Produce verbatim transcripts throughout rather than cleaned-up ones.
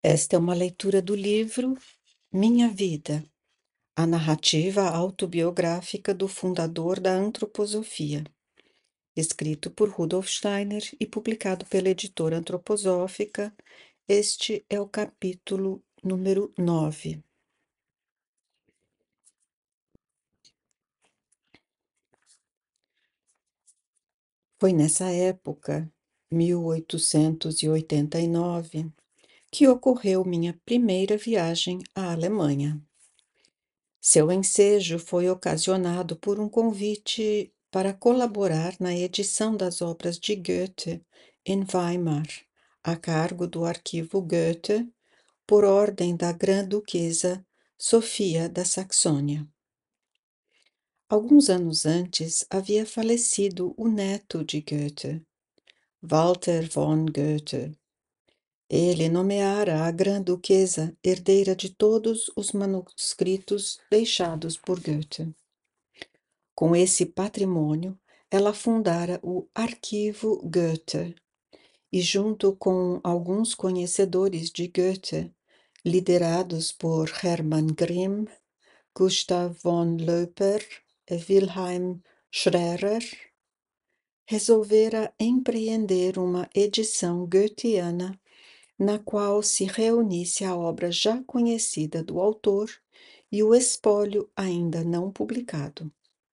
Esta é uma leitura do livro Minha Vida, a narrativa autobiográfica do fundador da antroposofia, escrito por Rudolf Steiner e publicado pela editora antroposófica. Este é o capítulo número nove. Foi nessa época, mil oitocentos e oitenta e nove, que ocorreu minha primeira viagem à Alemanha. Seu ensejo foi ocasionado por um convite para colaborar na edição das obras de Goethe em Weimar, a cargo do Arquivo Goethe, por ordem da Grã-Duquesa Sofia da Saxônia. Alguns anos antes havia falecido o neto de Goethe, Walter von Goethe. Ele nomeara a Grã-Duquesa herdeira de todos os manuscritos deixados por Goethe. Com esse patrimônio, ela fundara o Arquivo Goethe e, junto com alguns conhecedores de Goethe, liderados por Hermann Grimm, Gustav von Löper e Wilhelm Schrerer, resolvera empreender uma edição goetheana na qual se reunisse a obra já conhecida do autor e o espólio ainda não publicado.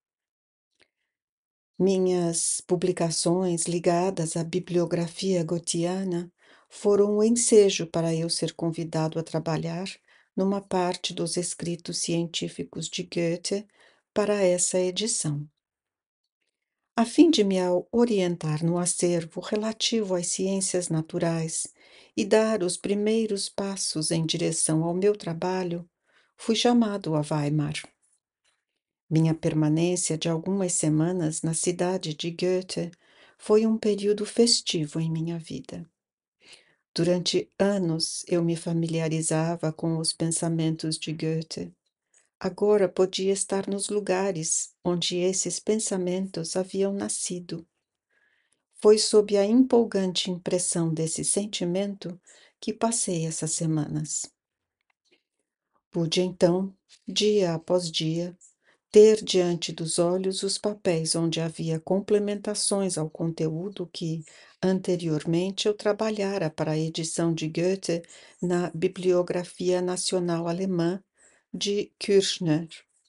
Minhas publicações ligadas à bibliografia goetheana foram o ensejo para eu ser convidado a trabalhar numa parte dos escritos científicos de Goethe para essa edição. A fim de me orientar no acervo relativo às ciências naturais e dar os primeiros passos em direção ao meu trabalho, fui chamado a Weimar. Minha permanência de algumas semanas na cidade de Goethe foi um período festivo em minha vida. Durante anos eu me familiarizava com os pensamentos de Goethe. Agora podia estar nos lugares onde esses pensamentos haviam nascido. Foi sob a empolgante impressão desse sentimento que passei essas semanas. Pude então, dia após dia, ter diante dos olhos os papéis onde havia complementações ao conteúdo que, anteriormente, eu trabalhara para a edição de Goethe na Bibliografia Nacional Alemã de Kirchner.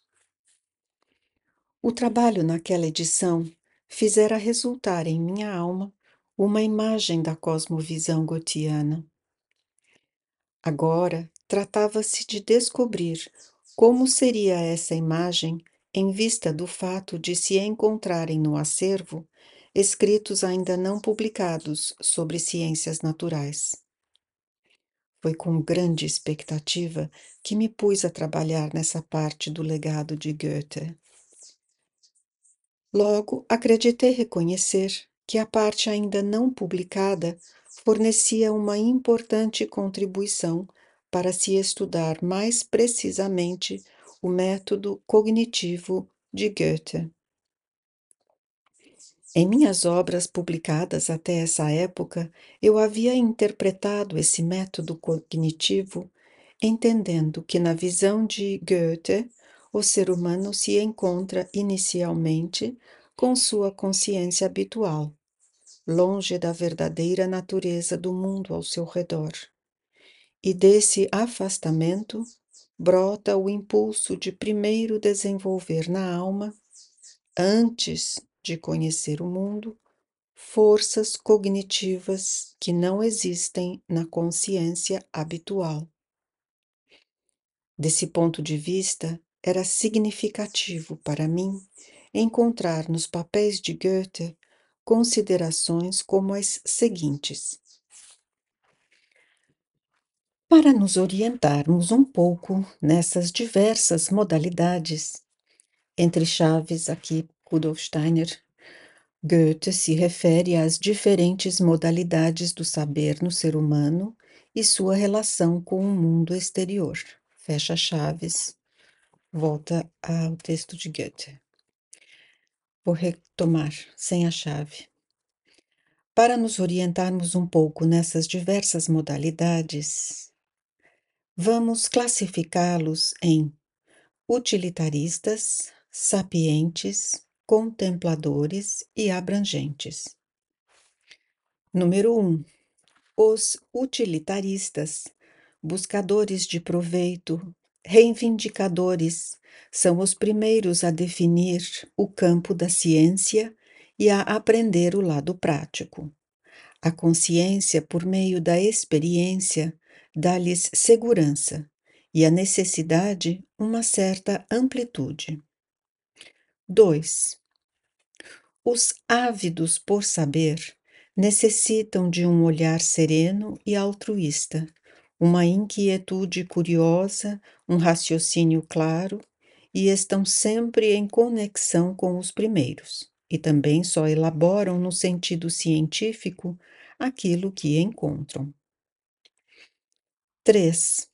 O trabalho naquela edição fizera resultar em minha alma uma imagem da cosmovisão goetheana. Agora tratava-se de descobrir como seria essa imagem em vista do fato de se encontrarem no acervo escritos ainda não publicados sobre ciências naturais. Foi com grande expectativa que me pus a trabalhar nessa parte do legado de Goethe. Logo, acreditei reconhecer que a parte ainda não publicada fornecia uma importante contribuição para se estudar mais precisamente o método cognitivo de Goethe. Em minhas obras publicadas até essa época, eu havia interpretado esse método cognitivo, entendendo que, na visão de Goethe, o ser humano se encontra inicialmente com sua consciência habitual, longe da verdadeira natureza do mundo ao seu redor. E desse afastamento brota o impulso de primeiro desenvolver na alma, antes de conhecer o mundo, forças cognitivas que não existem na consciência habitual. Desse ponto de vista, era significativo para mim encontrar nos papéis de Goethe considerações como as seguintes. Para nos orientarmos um pouco nessas diversas modalidades, entre chaves aqui, Rudolf Steiner, Goethe se refere às diferentes modalidades do saber no ser humano e sua relação com o mundo exterior. Fecha chaves, volta ao texto de Goethe. Vou retomar sem a chave. Para nos orientarmos um pouco nessas diversas modalidades, Vamos classificá-los em utilitaristas, sapientes, contempladores e abrangentes. Número um. Os utilitaristas, buscadores de proveito, reivindicadores, são os primeiros a definir o campo da ciência e a aprender o lado prático. A consciência, por meio da experiência, dá-lhes segurança e a necessidade uma certa amplitude. dois. Os ávidos por saber necessitam de um olhar sereno e altruísta, uma inquietude curiosa, um raciocínio claro, e estão sempre em conexão com os primeiros, e também só elaboram no sentido científico aquilo que encontram. três.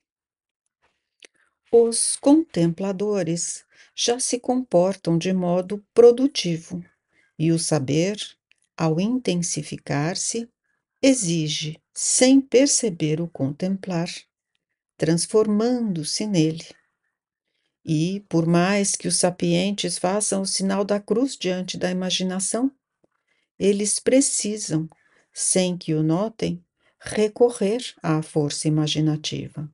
Os contempladores já se comportam de modo produtivo, e o saber, ao intensificar-se, exige, sem perceber o contemplar, transformando-se nele. E, por mais que os sapientes façam o sinal da cruz diante da imaginação, eles precisam, sem que o notem, recorrer à força imaginativa.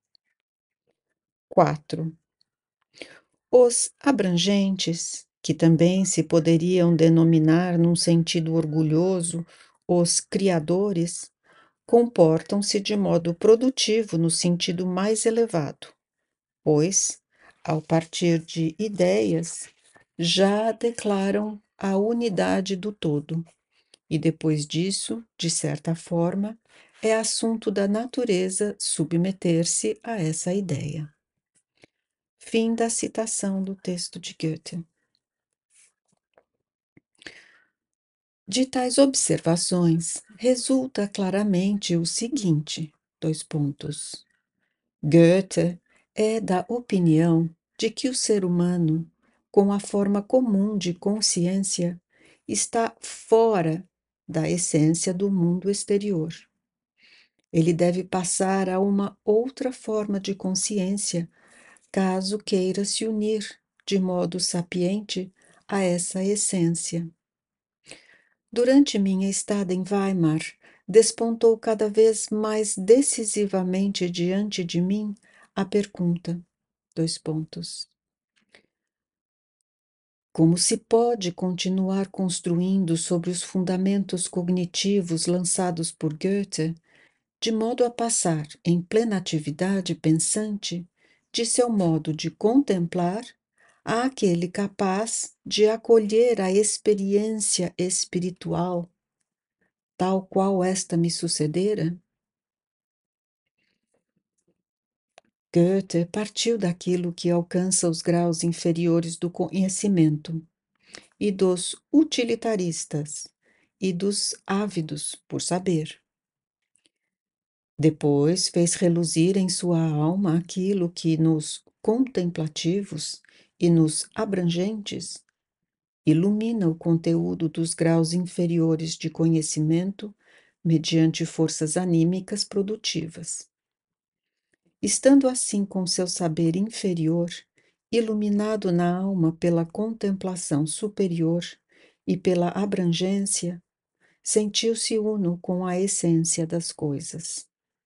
quatro. Os abrangentes, que também se poderiam denominar num sentido orgulhoso os criadores, comportam-se de modo produtivo no sentido mais elevado, pois, ao partir de ideias, já declaram a unidade do todo, e depois disso, de certa forma, é assunto da natureza submeter-se a essa ideia. Fim da citação do texto de Goethe. De tais observações, resulta claramente o seguinte, dois pontos. Goethe é da opinião de que o ser humano, com a forma comum de consciência, está fora da essência do mundo exterior. Ele deve passar a uma outra forma de consciência, caso queira se unir de modo sapiente a essa essência. Durante minha estada em Weimar, despontou cada vez mais decisivamente diante de mim a pergunta, dois pontos. Como se pode continuar construindo sobre os fundamentos cognitivos lançados por Goethe, de modo a passar em plena atividade pensante de seu modo de contemplar àquele capaz de acolher a experiência espiritual, tal qual esta me sucedera? Goethe partiu daquilo que alcança os graus inferiores do conhecimento, e dos utilitaristas, e dos ávidos por saber. Depois fez reluzir em sua alma aquilo que nos contemplativos e nos abrangentes ilumina o conteúdo dos graus inferiores de conhecimento mediante forças anímicas produtivas. Estando assim com seu saber inferior, iluminado na alma pela contemplação superior e pela abrangência, sentiu-se uno com a essência das coisas.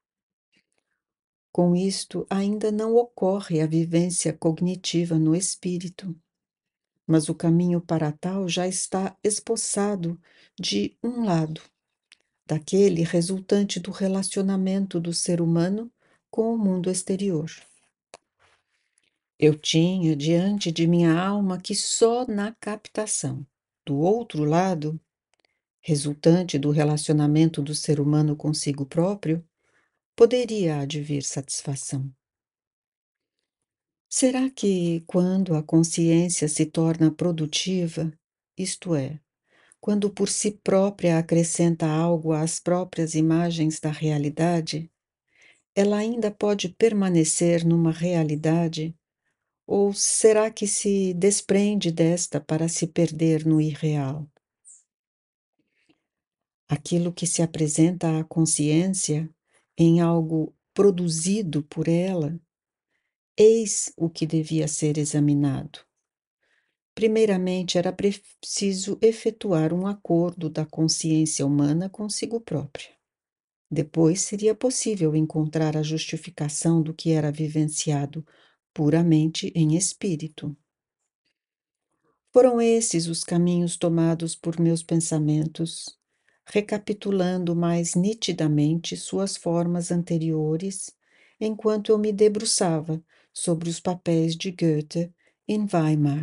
Com isto, ainda não ocorre a vivência cognitiva no espírito, mas o caminho para tal já está esboçado de um lado, daquele resultante do relacionamento do ser humano com o mundo exterior. Eu tinha diante de minha alma que só na captação, do outro lado, resultante do relacionamento do ser humano consigo próprio, poderia advir satisfação. Será que, quando a consciência se torna produtiva, isto é, quando por si própria acrescenta algo às próprias imagens da realidade, ela ainda pode permanecer numa realidade, ou será que se desprende desta para se perder no irreal? Aquilo que se apresenta à consciência em algo produzido por ela, eis o que devia ser examinado. Primeiramente, era preciso efetuar um acordo da consciência humana consigo própria. Depois, seria possível encontrar a justificação do que era vivenciado puramente em espírito. Foram esses os caminhos tomados por meus pensamentos, recapitulando mais nitidamente suas formas anteriores, enquanto eu me debruçava sobre os papéis de Goethe em Weimar.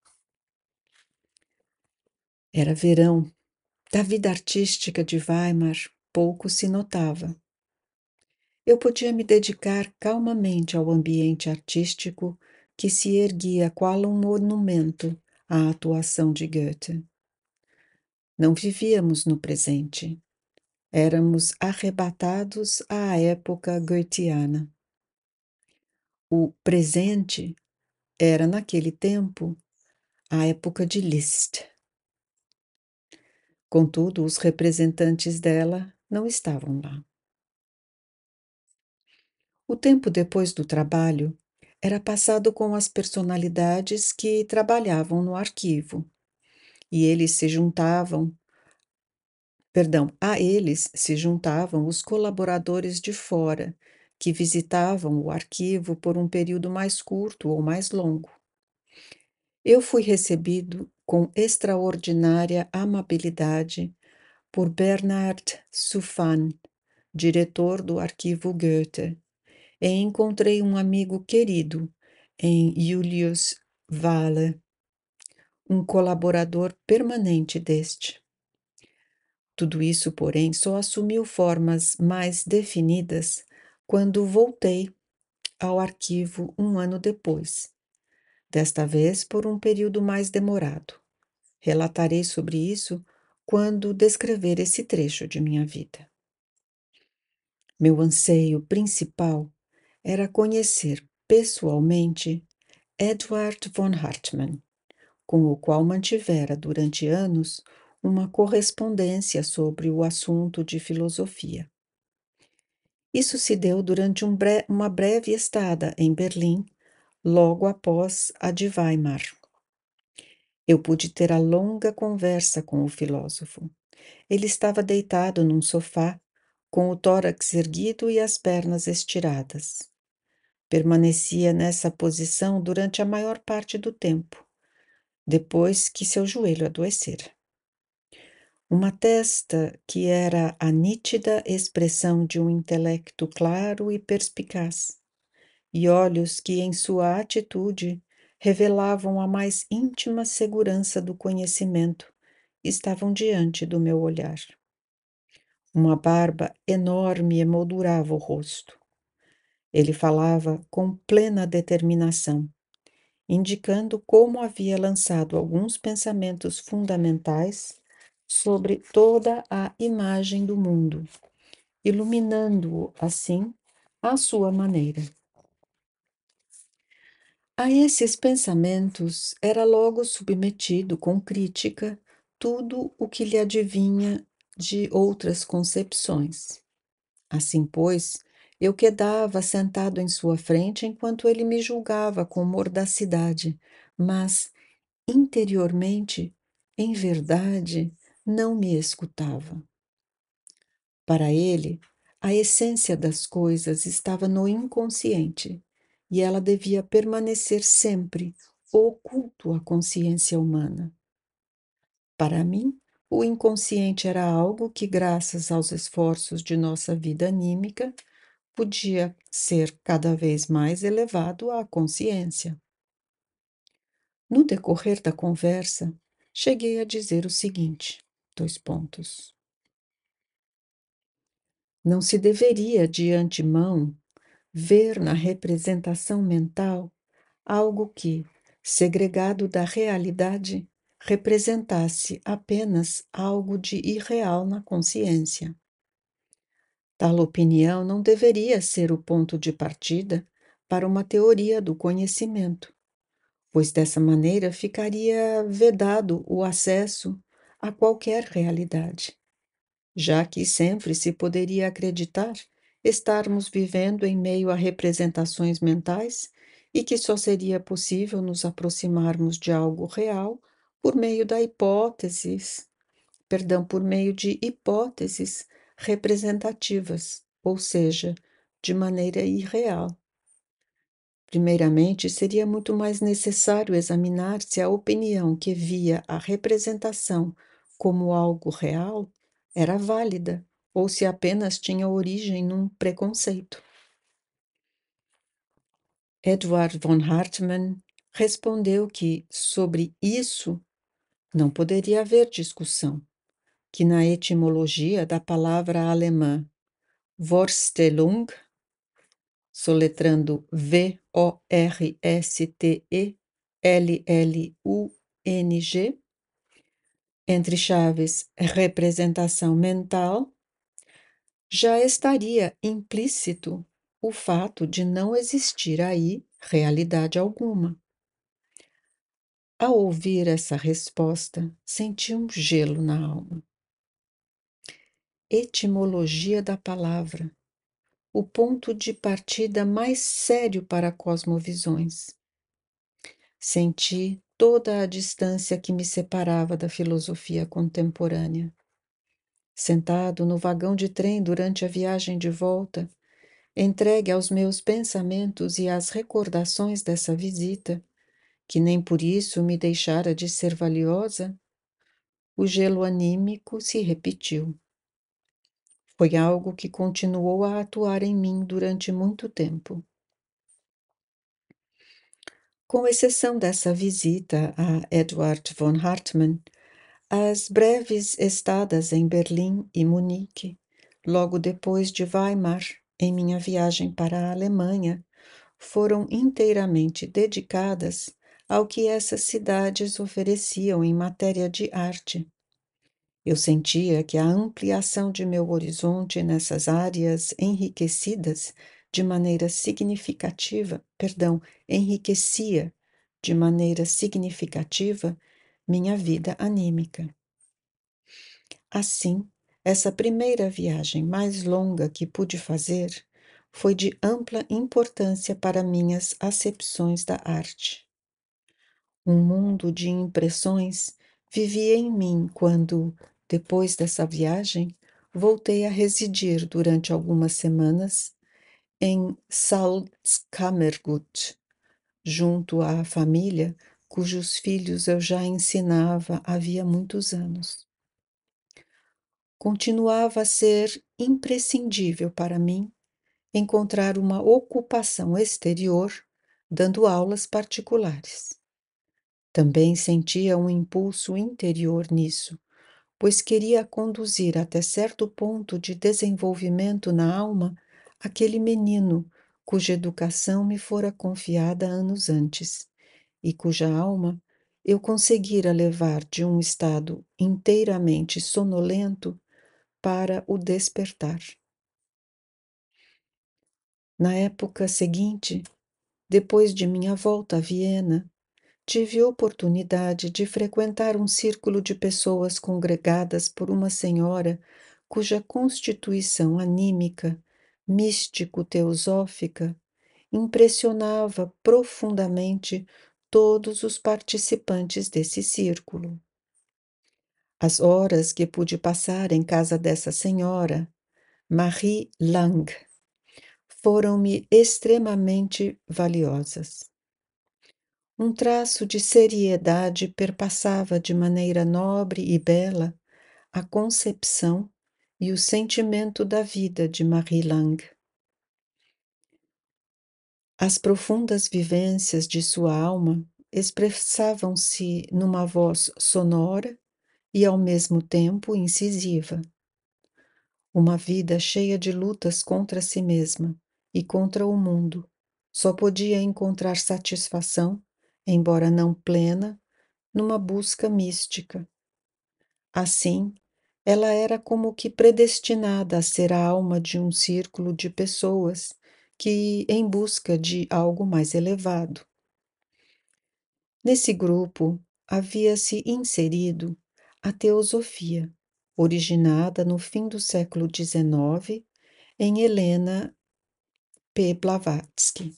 Era verão. Da vida artística de Weimar, pouco se notava. Eu podia me dedicar calmamente ao ambiente artístico que se erguia qual um monumento à atuação de Goethe. Não vivíamos no presente. Éramos arrebatados à época goetheana. O presente era, naquele tempo, a época de Liszt. Contudo, os representantes dela não estavam lá. O tempo depois do trabalho era passado com as personalidades que trabalhavam no arquivo, e eles se juntavam, perdão, a eles se juntavam os colaboradores de fora, que visitavam o arquivo por um período mais curto ou mais longo. Eu fui recebido com extraordinária amabilidade por Bernhard Suffan, diretor do arquivo Goethe, e encontrei um amigo querido em Julius Wahler, um colaborador permanente deste. Tudo isso, porém, só assumiu formas mais definidas quando voltei ao arquivo um ano depois, desta vez por um período mais demorado. Relatarei sobre isso quando descrever esse trecho de minha vida. Meu anseio principal era conhecer pessoalmente Eduard von Hartmann, com o qual mantivera durante anos uma correspondência sobre o assunto de filosofia. Isso se deu durante um bre- uma breve estada em Berlim, logo após a de Weimar. Eu pude ter a longa conversa com o filósofo. Ele estava deitado num sofá, com o tórax erguido e as pernas estiradas. Permanecia nessa posição durante a maior parte do tempo, depois que seu joelho adoecera. Uma testa que era a nítida expressão de um intelecto claro e perspicaz, e olhos que, em sua atitude, revelavam a mais íntima segurança do conhecimento, estavam diante do meu olhar. Uma barba enorme emoldurava o rosto. Ele falava com plena determinação, indicando como havia lançado alguns pensamentos fundamentais sobre toda a imagem do mundo, iluminando-o, assim, à sua maneira. A esses pensamentos era logo submetido com crítica tudo o que lhe adivinha de outras concepções. Assim, pois, eu quedava sentado em sua frente enquanto ele me julgava com mordacidade, mas, interiormente, em verdade, não me escutava. Para ele, a essência das coisas estava no inconsciente, e ela devia permanecer sempre oculto à consciência humana. Para mim, o inconsciente era algo que, graças aos esforços de nossa vida anímica, podia ser cada vez mais elevado à consciência. No decorrer da conversa, cheguei a dizer o seguinte, dois pontos. Não se deveria, de antemão, ver na representação mental algo que, segregado da realidade, representasse apenas algo de irreal na consciência. Tal opinião não deveria ser o ponto de partida para uma teoria do conhecimento, pois dessa maneira ficaria vedado o acesso a qualquer realidade, já que sempre se poderia acreditar estarmos vivendo em meio a representações mentais e que só seria possível nos aproximarmos de algo real por meio da hipóteses, perdão, por meio de hipóteses representativas, ou seja, de maneira irreal. Primeiramente, seria muito mais necessário examinar se a opinião que via a representação como algo real era válida ou se apenas tinha origem num preconceito. Edward von Hartmann respondeu que, sobre isso, não poderia haver discussão, que na etimologia da palavra alemã Vorstellung, soletrando V O R S T E L L U N G, entre chaves representação mental, já estaria implícito o fato de não existir aí realidade alguma. Ao ouvir essa resposta, senti um gelo na alma. Etimologia da palavra, o ponto de partida mais sério para cosmovisões. Senti toda a distância que me separava da filosofia contemporânea. Sentado no vagão de trem durante a viagem de volta, entregue aos meus pensamentos e às recordações dessa visita, que nem por isso me deixara de ser valiosa, o gelo anímico se repetiu. Foi algo que continuou a atuar em mim durante muito tempo. Com exceção dessa visita a Edward von Hartmann, as breves estadas em Berlim e Munique, logo depois de Weimar, em minha viagem para a Alemanha, foram inteiramente dedicadas ao que essas cidades ofereciam em matéria de arte. Eu sentia que a ampliação de meu horizonte nessas áreas enriquecidas de maneira significativa, perdão, enriquecia de maneira significativa minha vida anímica. Assim, essa primeira viagem mais longa que pude fazer foi de ampla importância para minhas acepções da arte. Um mundo de impressões vivia em mim quando, depois dessa viagem, voltei a residir durante algumas semanas em Salzkammergut, junto à família cujos filhos eu já ensinava havia muitos anos. Continuava a ser imprescindível para mim encontrar uma ocupação exterior, dando aulas particulares. Também sentia um impulso interior nisso, pois queria conduzir até certo ponto de desenvolvimento na alma aquele menino cuja educação me fora confiada anos antes e cuja alma eu conseguira levar de um estado inteiramente sonolento para o despertar. Na época seguinte, depois de minha volta a Viena, tive oportunidade de frequentar um círculo de pessoas congregadas por uma senhora cuja constituição anímica, místico-teosófica, impressionava profundamente todos os participantes desse círculo. As horas que pude passar em casa dessa senhora, Marie Lang, foram-me extremamente valiosas. Um traço de seriedade perpassava de maneira nobre e bela a concepção e o sentimento da vida de Marie Lang. As profundas vivências de sua alma expressavam-se numa voz sonora e ao mesmo tempo incisiva. Uma vida cheia de lutas contra si mesma e contra o mundo só podia encontrar satisfação, embora não plena, numa busca mística. Assim, ela era como que predestinada a ser a alma de um círculo de pessoas que em busca de algo mais elevado. Nesse grupo havia-se inserido a teosofia, originada no fim do século dezenove, em Helena P. Blavatsky.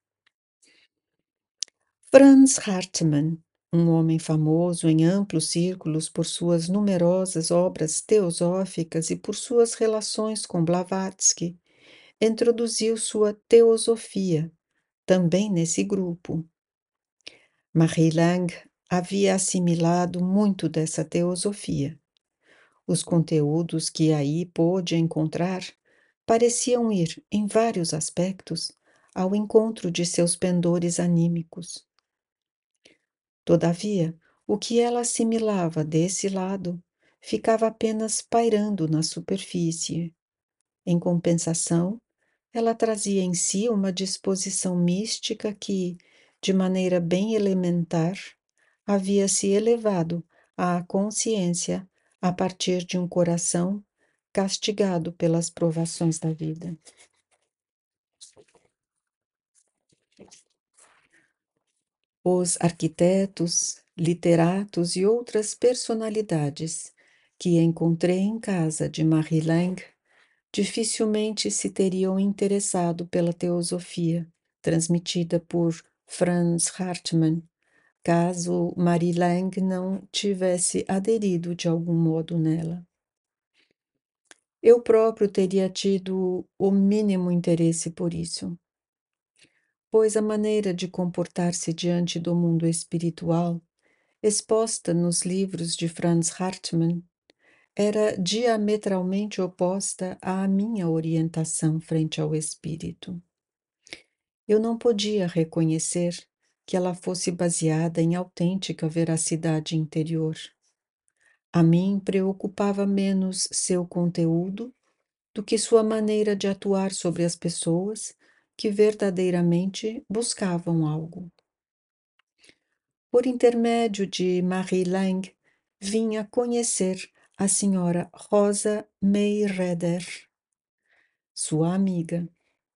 Franz Hartmann, um homem famoso em amplos círculos por suas numerosas obras teosóficas e por suas relações com Blavatsky, introduziu sua teosofia, também nesse grupo. Marie Lange havia assimilado muito dessa teosofia. Os conteúdos que aí pôde encontrar pareciam ir, em vários aspectos, ao encontro de seus pendores anímicos. Todavia, o que ela assimilava desse lado ficava apenas pairando na superfície. Em compensação, ela trazia em si uma disposição mística que, de maneira bem elementar, havia se elevado à consciência a partir de um coração castigado pelas provações da vida. Os arquitetos, literatos e outras personalidades que encontrei em casa de Marie Lange dificilmente se teriam interessado pela teosofia transmitida por Franz Hartmann, caso Marie Lange não tivesse aderido de algum modo nela. Eu próprio teria tido o mínimo interesse por isso, pois a maneira de comportar-se diante do mundo espiritual, exposta nos livros de Franz Hartmann, era diametralmente oposta à minha orientação frente ao espírito. Eu não podia reconhecer que ela fosse baseada em autêntica veracidade interior. A mim preocupava menos seu conteúdo do que sua maneira de atuar sobre as pessoas que verdadeiramente buscavam algo. Por intermédio de Marie Lange, vim a conhecer a senhora Rosa May Raeder, sua amiga.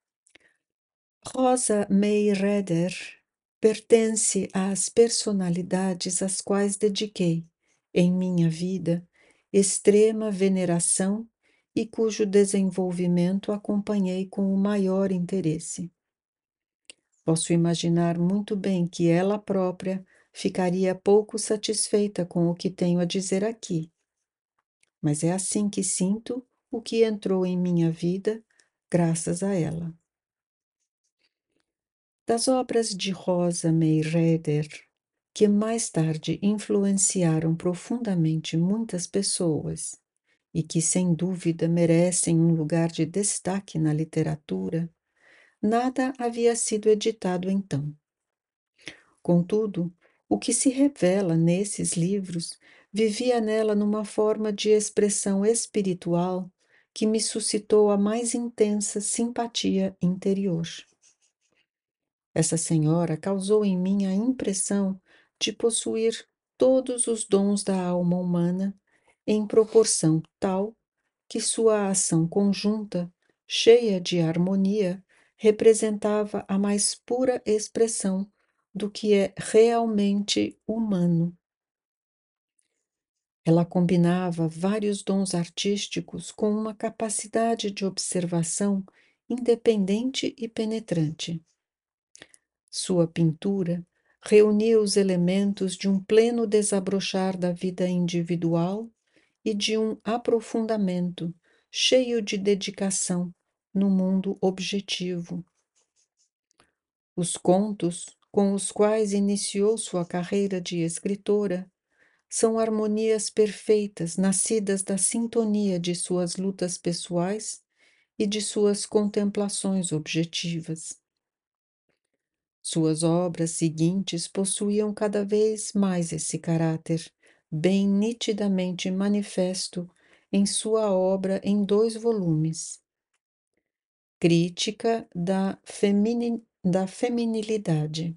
Rosa May Raeder pertence às personalidades às quais dediquei, em minha vida, extrema veneração e cujo desenvolvimento acompanhei com o maior interesse. Posso imaginar muito bem que ela própria ficaria pouco satisfeita com o que tenho a dizer aqui, mas é assim que sinto o que entrou em minha vida graças a ela. Das obras de Rosa May Raeder, que mais tarde influenciaram profundamente muitas pessoas e que sem dúvida merecem um lugar de destaque na literatura, nada havia sido editado então. Contudo, o que se revela nesses livros vivia nela numa forma de expressão espiritual que me suscitou a mais intensa simpatia interior. Essa senhora causou em mim a impressão de possuir todos os dons da alma humana em proporção tal que sua ação conjunta, cheia de harmonia, representava a mais pura expressão do que é realmente humano. Ela combinava vários dons artísticos com uma capacidade de observação independente e penetrante. Sua pintura reunia os elementos de um pleno desabrochar da vida individual e de um aprofundamento cheio de dedicação no mundo objetivo. Os contos com os quais iniciou sua carreira de escritora são harmonias perfeitas nascidas da sintonia de suas lutas pessoais e de suas contemplações objetivas. Suas obras seguintes possuíam cada vez mais esse caráter, bem nitidamente manifesto em sua obra em dois volumes. Crítica da, femini, da Feminilidade,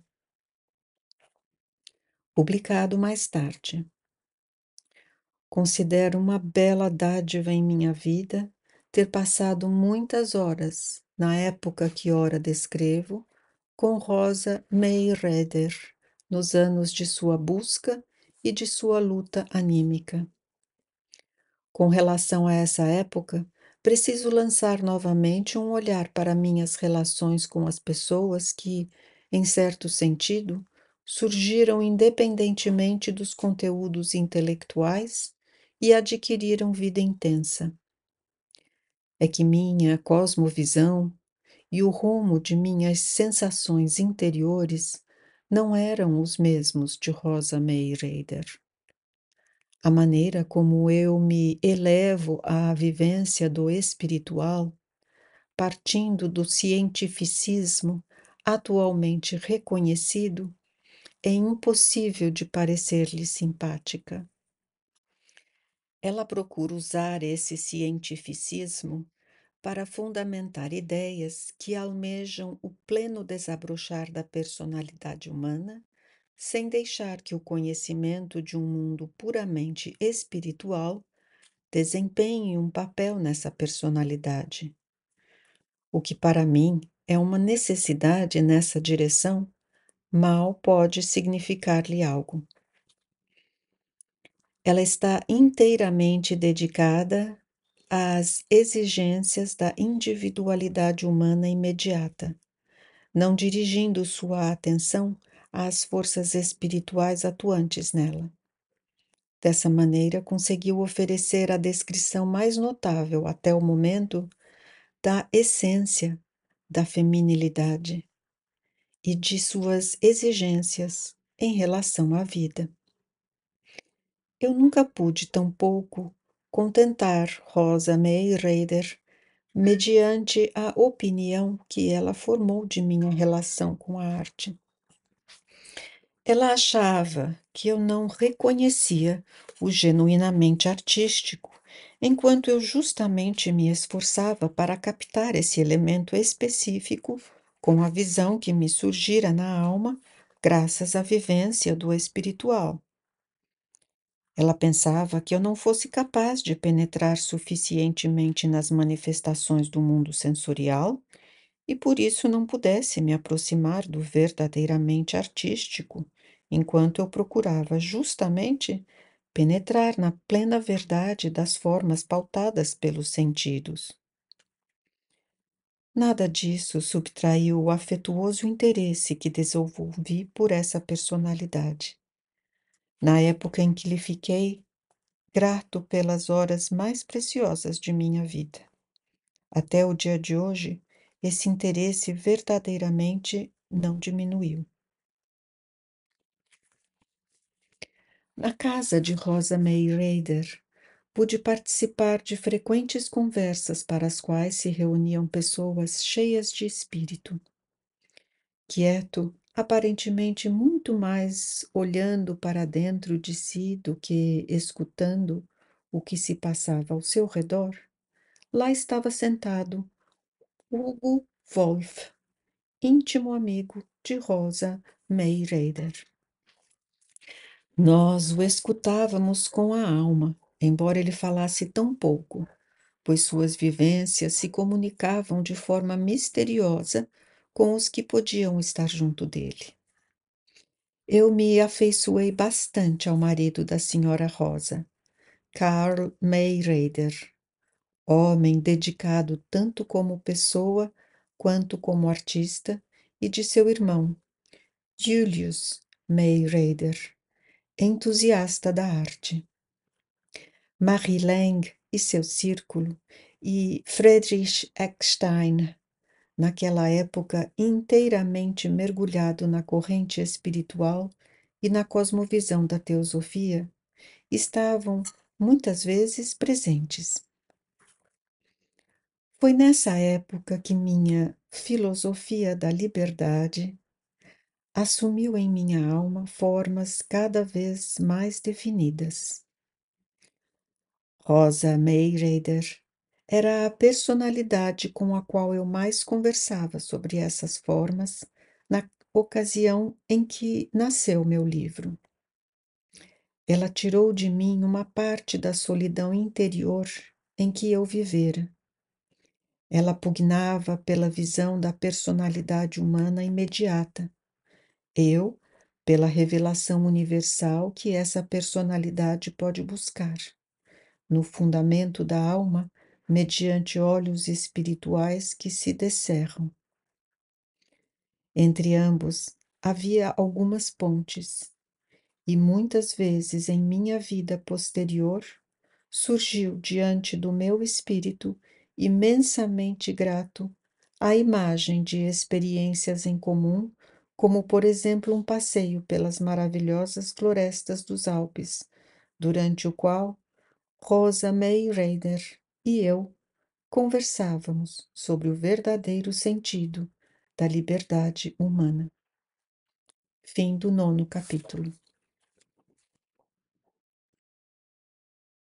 publicado mais tarde. Considero uma bela dádiva em minha vida ter passado muitas horas, na época que ora descrevo, com Rosa May Raeder, nos anos de sua busca e de sua luta anímica. Com relação a essa época, Preciso lançar novamente um olhar para minhas relações com as pessoas que, em certo sentido, surgiram independentemente dos conteúdos intelectuais e adquiriram vida intensa. É que minha cosmovisão e o rumo de minhas sensações interiores não eram os mesmos de Rosa May Rader. A maneira como eu me elevo à vivência do espiritual, partindo do cientificismo atualmente reconhecido, é impossível de parecer-lhe simpática. Ela procura usar esse cientificismo para fundamentar ideias que almejam o pleno desabrochar da personalidade humana, sem deixar que o conhecimento de um mundo puramente espiritual desempenhe um papel nessa personalidade. O que para mim é uma necessidade nessa direção, mal pode significar-lhe algo. Ela está inteiramente dedicada às exigências da individualidade humana imediata, não dirigindo sua atenção às forças espirituais atuantes nela. Dessa maneira, conseguiu oferecer a descrição mais notável até o momento da essência da feminilidade e de suas exigências em relação à vida. Eu nunca pude tampouco contentar Rosa May Rader mediante a opinião que ela formou de minha relação com a arte. Ela achava que eu não reconhecia o genuinamente artístico, enquanto eu justamente me esforçava para captar esse elemento específico com a visão que me surgira na alma, graças à vivência do espiritual. Ela pensava que eu não fosse capaz de penetrar suficientemente nas manifestações do mundo sensorial e por isso não pudesse me aproximar do verdadeiramente artístico, enquanto eu procurava justamente penetrar na plena verdade das formas pautadas pelos sentidos. Nada disso subtraiu o afetuoso interesse que desenvolvi por essa personalidade. Na época em que lhe fiquei grato pelas horas mais preciosas de minha vida. Até o dia de hoje, esse interesse verdadeiramente não diminuiu. Na casa de Rosa May Rader, pude participar de frequentes conversas para as quais se reuniam pessoas cheias de espírito. Quieto, aparentemente muito mais olhando para dentro de si do que escutando o que se passava ao seu redor, lá estava sentado Hugo Wolff, íntimo amigo de Rosa May Rader. Nós o escutávamos com a alma, embora ele falasse tão pouco, pois suas vivências se comunicavam de forma misteriosa com os que podiam estar junto dele. Eu me afeiçoei bastante ao marido da senhora Rosa, Karl May Rader, homem dedicado tanto como pessoa quanto como artista, e de seu irmão, Julius May Rader, entusiasta da arte. Marie Lang e seu círculo, e Friedrich Eckstein, naquela época inteiramente mergulhado na corrente espiritual e na cosmovisão da teosofia, estavam muitas vezes presentes. Foi nessa época que minha filosofia da liberdade assumiu em minha alma formas cada vez mais definidas. Rosa May Rader era a personalidade com a qual eu mais conversava sobre essas formas na ocasião em que nasceu meu livro. Ela tirou de mim uma parte da solidão interior em que eu vivera. Ela pugnava pela visão da personalidade humana imediata. Eu, pela revelação universal que essa personalidade pode buscar, no fundamento da alma, mediante olhos espirituais que se descerram. Entre ambos havia algumas pontes, e muitas vezes em minha vida posterior surgiu diante do meu espírito, imensamente grato, a imagem de experiências em comum, como por exemplo um passeio pelas maravilhosas florestas dos Alpes, durante o qual Rosa May Rader e eu conversávamos sobre o verdadeiro sentido da liberdade humana. Fim do nono capítulo.